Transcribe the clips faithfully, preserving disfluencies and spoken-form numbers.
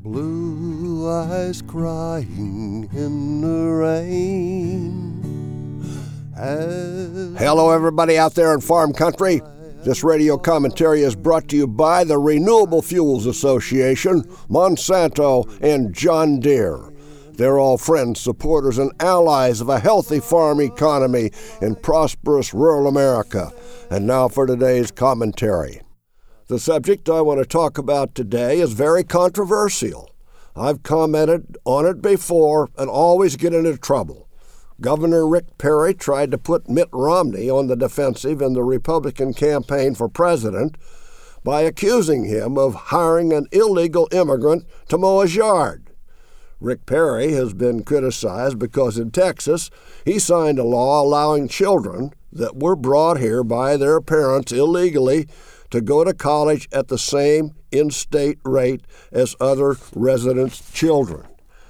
Blue eyes crying in the rain. As Hello, everybody out there in farm country. This radio commentary is brought to you by the Renewable Fuels Association, Monsanto, and John Deere. They're all friends, supporters, and allies of a healthy farm economy in prosperous rural America. And now for today's commentary. The subject I want to talk about today is very controversial. I've commented on it before and always get into trouble. Governor Rick Perry tried to put Mitt Romney on the defensive in the Republican campaign for president by accusing him of hiring an illegal immigrant to mow his yard. Rick Perry has been criticized because in Texas he signed a law allowing children that were brought here by their parents illegally to go to college at the same in-state rate as other residents' children.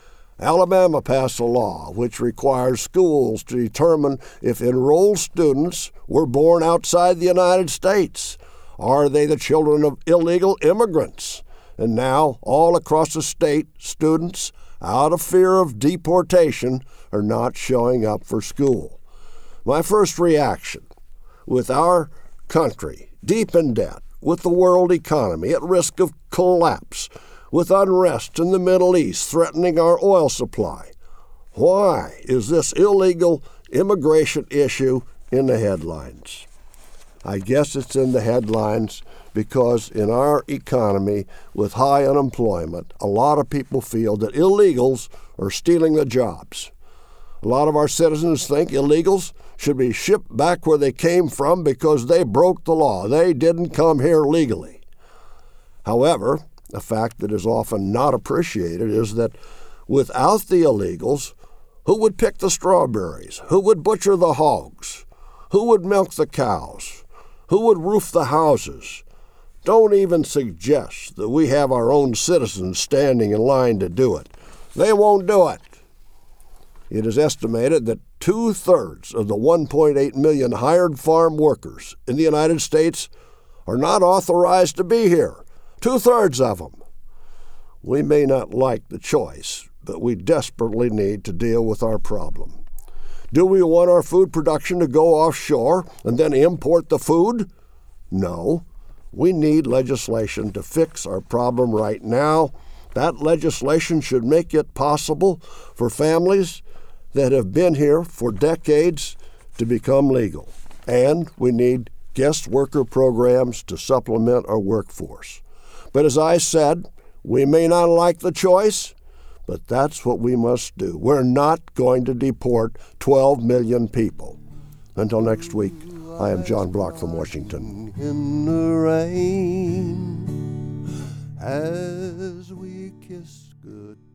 Alabama passed a law which requires schools to determine if enrolled students were born outside the United States. Are they the children of illegal immigrants? And now, all across the state, students, out of fear of deportation, are not showing up for school. My first reaction, with our country deep in debt, with the world economy at risk of collapse, with unrest in the Middle East threatening our oil supply, why is this illegal immigration issue in the headlines? I guess it's in the headlines because in our economy with high unemployment, a lot of people feel that illegals are stealing the jobs. A lot of our citizens think illegals should be shipped back where they came from because they broke the law. They didn't come here legally. However, a fact that is often not appreciated is that without the illegals, who would pick the strawberries? Who would butcher the hogs? Who would milk the cows? Who would roof the houses? Don't even suggest that we have our own citizens standing in line to do it. They won't do it. It is estimated that two-thirds of the one point eight million hired farm workers in the United States are not authorized to be here. Two-thirds of them. We may not like the choice, but we desperately need to deal with our problem. Do we want our food production to go offshore and then import the food? No. We need legislation to fix our problem right now. That legislation should make it possible for families that have been here for decades to become legal. And we need guest worker programs to supplement our workforce. But as I said, we may not like the choice, but that's what we must do. We're not going to deport twelve million people. Until next week, I am John Block from Washington. In the rain, as we kiss good